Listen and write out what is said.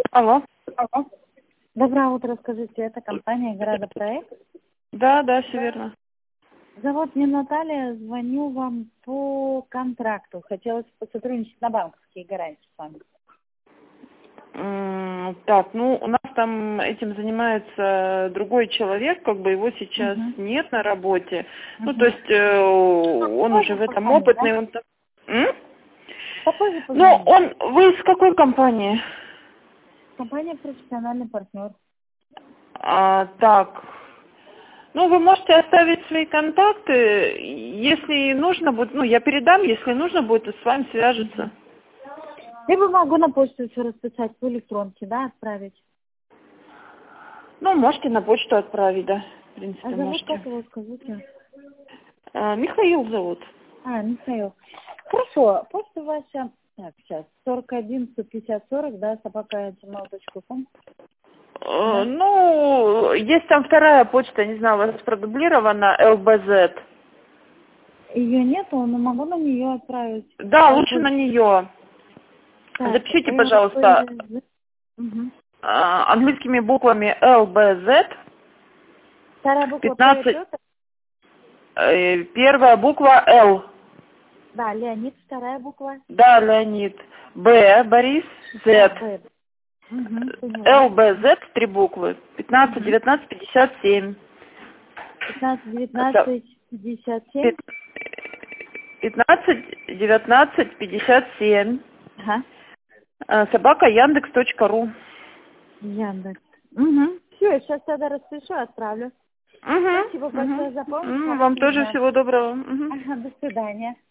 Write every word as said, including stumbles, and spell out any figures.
Алло. Алло. Доброе утро, скажите, это компания «Градопроект». Да, да, все верно. Зовут меня Наталья, звоню вам по контракту. Хотелось посотрудничать на банковские гарантии с вами. М, Так, ну, у нас там этим занимается другой человек, как бы его сейчас Угу. нет на работе. Ну, то Угу. есть э, он уже в этом Позвонить, да? опытный. Он там... М? Какой же Ну, позвонить? он... Вы из какой компании? Компания «Профессиональный партнер». А, так, ну, вы можете оставить свои контакты, если нужно будет, ну, я передам, если нужно будет, то с вами свяжется. Либо могу на почту все расписать по электронке, да, отправить. Ну, можете на почту отправить, да, в А принципе, зовут можете. как его, скажите? А, Михаил зовут. А, Михаил. Хорошо, почта ваша... Так, сейчас, сорок один сто пятьдесят сорок, да, собака джимейл точка ком. Э, Да? Ну, есть там вторая почта, не знаю, у вас продублирована, эл бэ зет. Ее нету, но могу на нее отправить. Да, лучше ЛБ. на нее. Так, Запишите, пожалуйста, ЛБЗ. Угу. а, английскими буквами эл бэ зет, Вторая буква П, пятнадцать, Петр. э, первая буква Л, Да, Леонид, вторая буква. да, Леонид, Б, Борис, А, З, Б. Угу, поняла. эл бэ зет, три буквы, пятнадцать, Угу. девятнадцать, пятьдесят семь. пятнадцать, Это девятнадцать, пятьдесят семь. пят- пятнадцать, девятнадцать, пятьдесят семь. Ага. Э, Собака Яндекс точка ру. Яндекс. Угу. Все, сейчас тогда распишу, отправлю. Угу, Спасибо угу. большое за помощь. М, Вам тоже Отлично. всего доброго. Мгм. Ага, до свидания.